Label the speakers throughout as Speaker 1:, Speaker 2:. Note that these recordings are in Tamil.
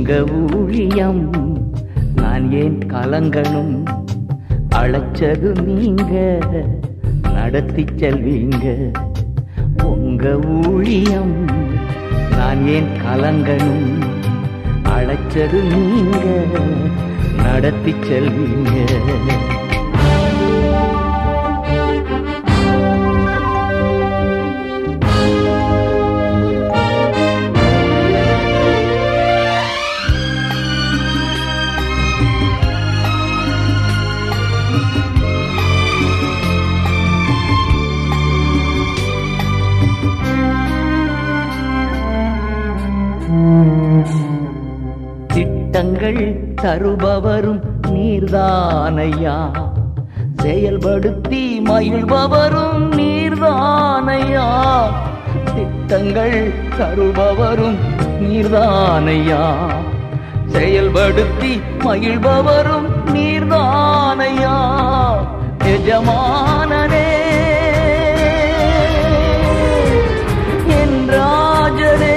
Speaker 1: உங்க ஊழியம் நான் ஏன் கலங்கணும்? அழைச்சது நீங்க, நடத்தி செல்வீங்க. உங்க ஊழியம் நான் ஏன் கலங்கணும்? அழைச்சது நீங்க, நடத்தி செல்வீங்க. திட்டங்கள் தருபவரும் நீர்தானையா, செயல்படுத்தி மகிழ்பவரும் நீர்தானையா. திட்டங்கள் தருபவரும் நீர்தானையா, செயல்படுத்தி மகிழ்பவரும் நீர்தானையா. எஜமானனே என் ராஜனே,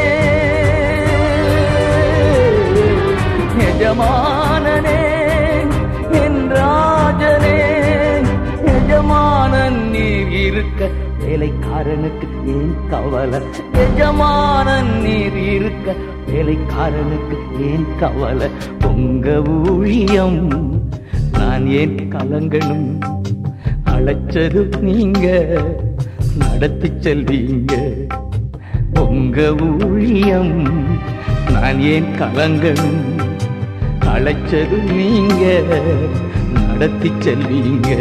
Speaker 1: எஜமானனே என் ராஜனே. எஜமானன் நீர் இருக்க வேலைக்காரனுக்கு ஏன் கவலை? எஜமானன் நீர் இருக்க வேலைக்காரனுக்கு ஏன் கவலை? உங்க ஊழியம் நான் ஏன் கலங்கணும்? அழைச்சது நீங்க, நடத்தி செல்வீங்க. உங்க ஊழியம் நான் ஏன் கலங்கணும்? அழைச்சது நீங்க, நடத்தி செல்வீங்க.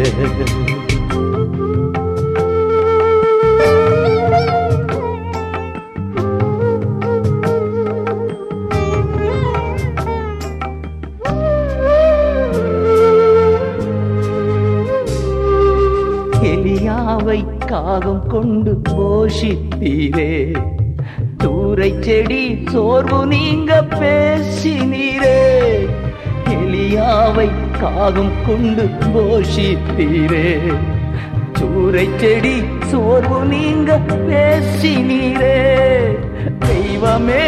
Speaker 1: எலியாவை காகம் கொண்டு போஷித்தீரே, தூரை செடி சோர்வு நீங்க பேசினீரே. எலியாவை காகம் கொண்டு போஷித்தீரே, தூரை செடி சோர்வு நீங்க பேசினீரே. தெய்வமே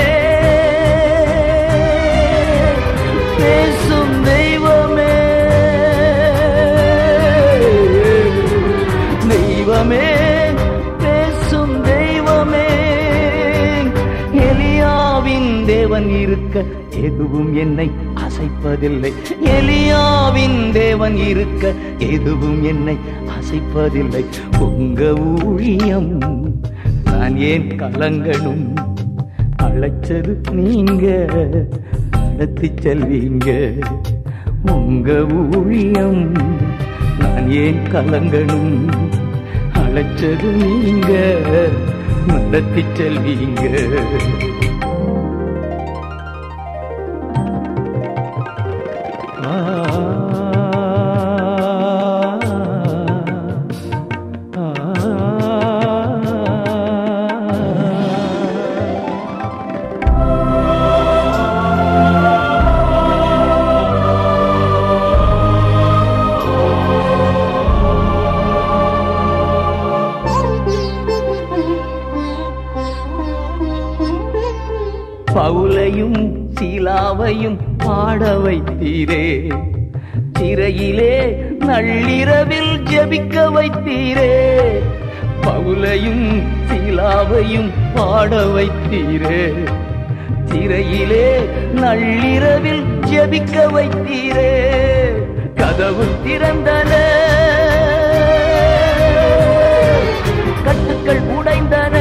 Speaker 1: பேசும் தெய்வமே, தெய்வமே பேசும் தெய்வமே. எலியாவின் தேவன் இருக்க எதுவும் என்னை அசைப்பதில்லை. எலியாவின் தேவன் இருக்க எதுவும் என்னை அசைப்பதில்லை. உங்க ஊழியம் நான் ஏன் கலங்கணும்? அழைச்சது நீங்க, நடத்தி செல்வீங்க. உங்க ஊழியம் நான் ஏன் கலங்கணும்? அழைச்சது நீங்க, நடத்தி செல்வீங்க. பவுலையும் சீலாவையும் பாட வைத்தீரே, சிறையிலே நள்ளிரவில் ஜெபிக்க வைத்தீரே. பவுலையும் சீலாவையும் பாட வைத்தீரே, சிறையிலே நள்ளிரவில் ஜெபிக்க வைத்தீரே. கதவு திறந்தன, கட்டுக்கள் உடைந்தன.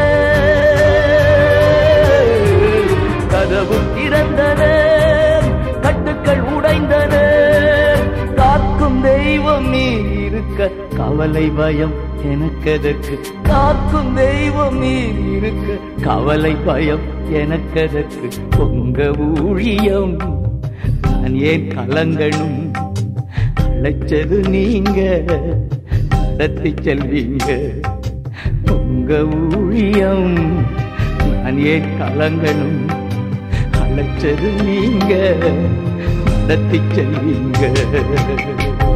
Speaker 1: கதவு திறந்தன, கட்டுக்கள் உடைந்தன. காக்கும் தெய்வம் நீ இருக்க கவலை பயம் எனக்கதற்கு? காக்கும் தெய்வம் நீ இருக்க கவலை பயம் எனக்கதற்கு? உங்க ஊழியம் நான் ஏன் கலங்கணும்? அழைச்சது நீங்க, நடத்தி செல்வீங்க. உங்க ஊழியம் நான் ஏன் கலங்கணும்? அழைச்சது நீங்க, நடத்தி செல்வீங்க.